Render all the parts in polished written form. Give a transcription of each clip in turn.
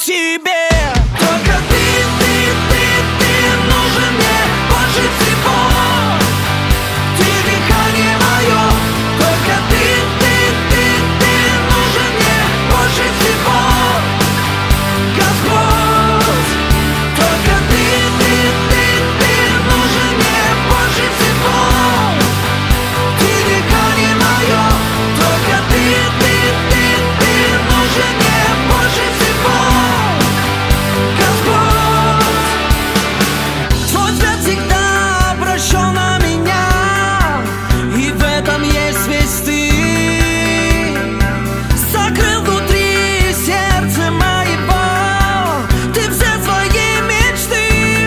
тебе. Только ты нужен мне больше всего. Ты дыхание мое. Только ты нужен мне больше всего. Господь, только ты нужен мне больше всего. Ты дыхание мое. Только ты нужен мне больше всего. Господь, твой взгляд всегда обращен на меня, и в этом есть весь ты. Закрыл внутри сердце моего ты все свои мечты.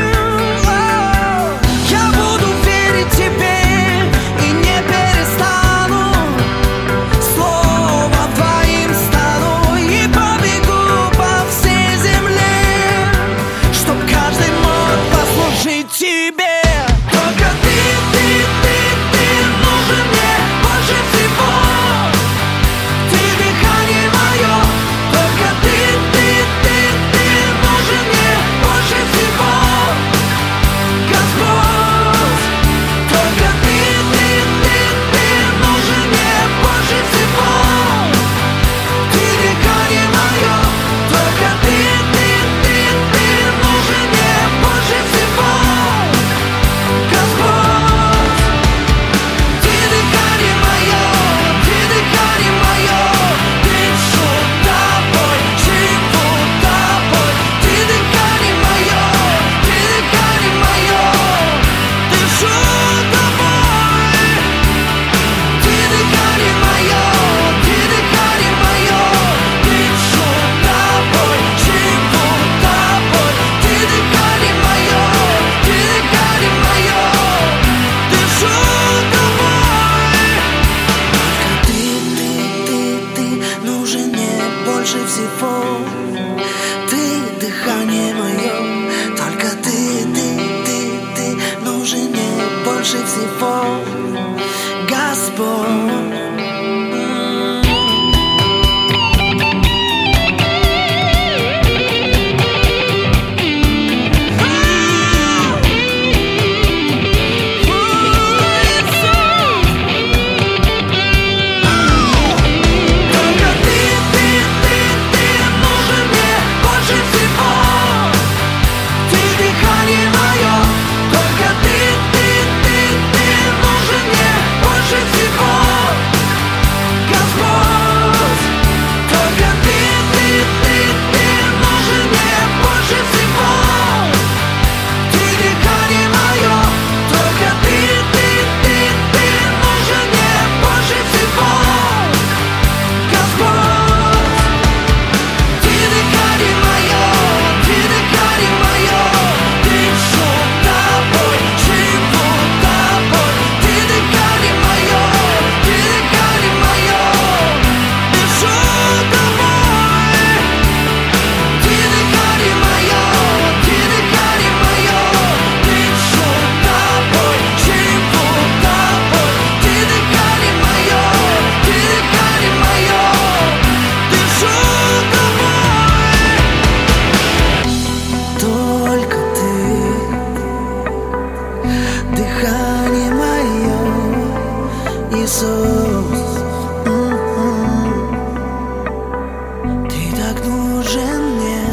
Я буду верить тебе и не перестану. Слово твоим стану и побегу по всей земле, чтоб каждый мог послужить тебе. Только ты нужен мне больше всего. Ты дыхание мое. Только ты нужен мне больше всего. Господь, только ты нужен мне больше всего. Ты дыхание мое. Только ты нужен мне больше всего. Господь, ты дыхание мое. Ты дыхание мое. Дышу тобой, живу тобой. Ты дыхание мое. Ты дыхание мое. Дышу тобой. Ты дыхание мое. Ты дыхание мое. Дышу тобой, живу тобой. Ты дыхание мое. Ты дыхание мое. Дышу тобой. Ты нужен мне больше всего. Ты дыхание мое. Только ты нужен мне больше всего. Господь. Только ты нужен мне больше всего. Ты дыхание мое. Только ты нужен мне больше всего. Господь, только ты нужен мне больше всего. Ты дыхание мое. Только ты нужен мне больше всего. Господь, ты дыхание мое. Ты дыхание мое. Дышу тобой, живу тобой. Ты дыхание мое. Ты дыхание мое. Дышу тобой. Ты дыхание мое. Ты дыхание мое. Дышу тобой, живу тобой. Ты дыхание мое. Ты дыхание мое. Дышу тобой. Только ты дыхание мое, Иисус. Ты так нужен мне,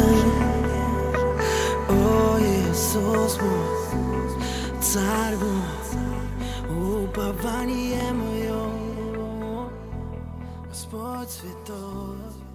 о Иисус мой, Царь мой, упование мое, Господь святой.